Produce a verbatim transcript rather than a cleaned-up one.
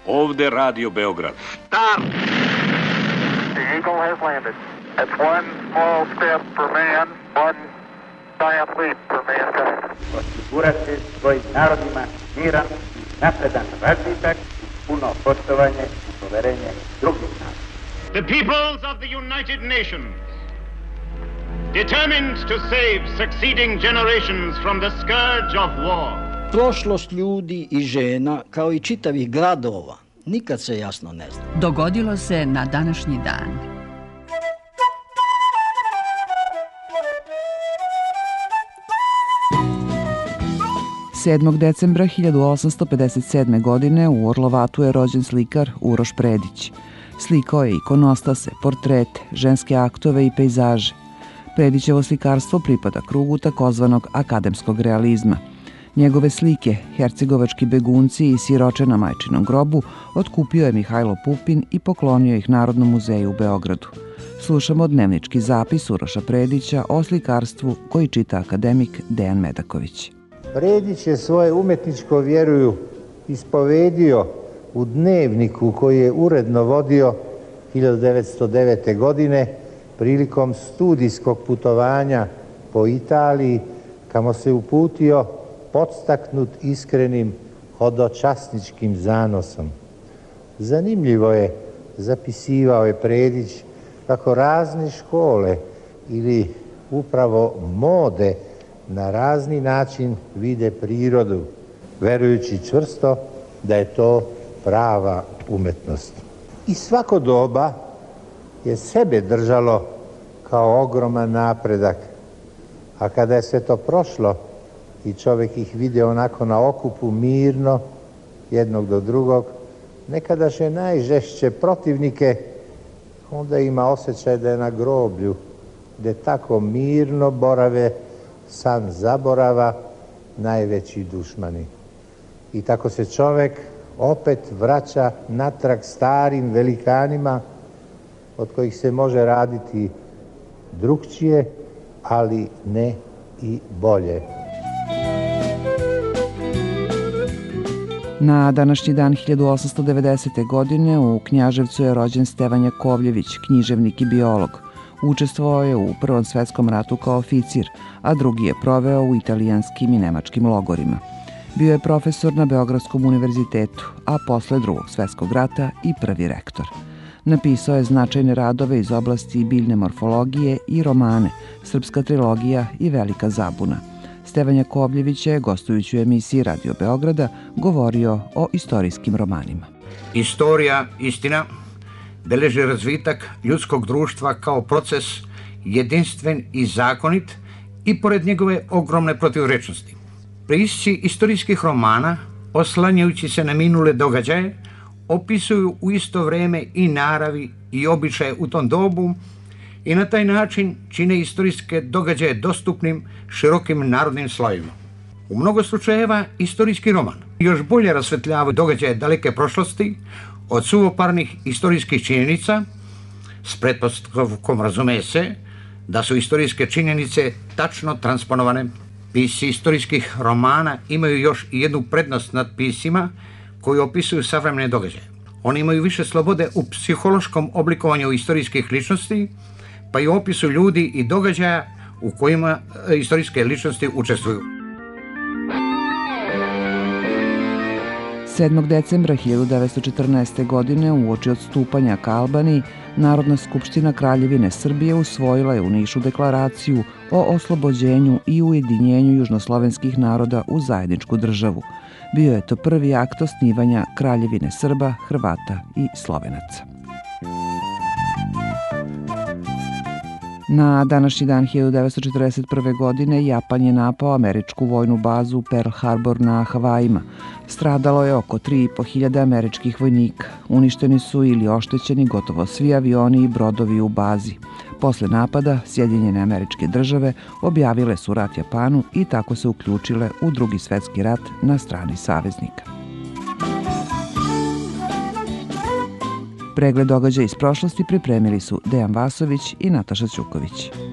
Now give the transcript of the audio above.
Ovde Radio Beograd. Start! The Eagle has landed. It's one small step for man, one giant leap for mankind. Osigurati svojim narodima miran i napredan razvitak, puno poštovanje i poverenje drugih naroda. The peoples of the United Nations, determined to save succeeding generations from the scourge of war. Prošlost ljudi i žena, kao i čitavih gradova, nikad se jasno ne zna. Dogodilo se na današnji dan. sedmog decembra hiljadu osamsto pedeset sedme. godine u Orlovatu je rođen slikar Uroš Predić. Slikao je ikonostase, portrete, ženske aktove i pejzaže. Predićevo slikarstvo pripada krugu takozvanog akademskog realizma. Njegove slike, Hercegovački begunci i Siroče na majčinom grobu, otkupio je Mihajlo Pupin i poklonio ih Narodnom muzeju u Beogradu. Slušamo dnevnički zapis Uroša Predića o slikarstvu koji čita akademik Dejan Medaković. Predić je svoje umetničko vjeruju ispovedio u dnevniku koji je uredno vodio hiljadu devetsto devete. godine prilikom studijskog putovanja po Italiji, kamo se uputio podstaknut iskrenim hodočasničkim zanosom. Zanimljivo je, zapisivao je Predić, kako razne škole ili upravo mode na razni način vide prirodu, verujući čvrsto da je to prava umetnost. I svako doba je sebe držalo kao ogroman napredak, a kada je sve to prošlo i čovjek ih vide onako na okupu mirno, jednog do drugog, nekadašnje najžešće protivnike, onda ima osjećaj da je na groblju, gde tako mirno borave san zaborava najveći dušmani. I tako se čovjek opet vraća natrag starim velikanima od kojih se može raditi drukčije, ali ne i bolje. Na današnji dan hiljadu osamsto devedesete. godine u Knjaževcu je rođen Stevan Jakovljević, književnik i biolog. Učestvovao je u Prvom svetskom ratu kao oficir, a drugi je proveo u italijanskim i nemačkim logorima. Bio je profesor na Beogradskom univerzitetu, a posle Drugog svetskog rata i prvi rektor. Napisao je značajne radove iz oblasti biljne morfologije i romane, Srpska trilogija i Velika zabuna. Stevan Jakovljević je, gostujući u emisiji Radio Beograda, govorio o istorijskim romanima. Istorija, istina, beleži razvitak ljudskog društva kao proces jedinstven i zakonit i pored njegove ogromne protivrečnosti. Pisci istorijskih romana, oslanjajući se na minule događaje, opisuju u isto vreme i naravi i običaje u tom dobu i na taj način čine istorijske događaje dostupnim širokim narodnim slojevima. U mnogo slučajeva istorijski roman još bolje rasvetljava događaje daleke prošlosti od suvoparnih istorijskih činjenica, s pretpostavkom razume se da su istorijske činjenice tačno transponovane. Pisci istorijskih romana imaju još i jednu prednost nad piscima koji opisuju savremene događaje. Oni imaju više slobode u psihološkom oblikovanju istorijskih ličnosti, pa i u opisu ljudi i događaja u kojima istorijske ličnosti učestvuju. sedmog decembra hiljadu devetsto četrnaeste. godine uoči odstupanja ka Albaniji, Narodna skupština Kraljevine Srbije usvojila je u Nišu deklaraciju o oslobođenju i ujedinjenju južnoslovenskih naroda u zajedničku državu. Bio je to prvi akt osnivanja Kraljevine Srba, Hrvata i Slovenaca. Na današnji dan hiljadu devetsto četrdeset prve. godine Japan je napao američku vojnu bazu Pearl Harbor na Havajima. Stradalo je oko tri i po hiljade američkih vojnika. Uništeni su ili oštećeni gotovo svi avioni i brodovi u bazi. Posle napada, Sjedinjene Američke Države objavile su rat Japanu i tako se uključile u Drugi svetski rat na strani saveznika. Pregled događaja iz prošlosti pripremili su Dejan Vasović i Nataša Ćuković.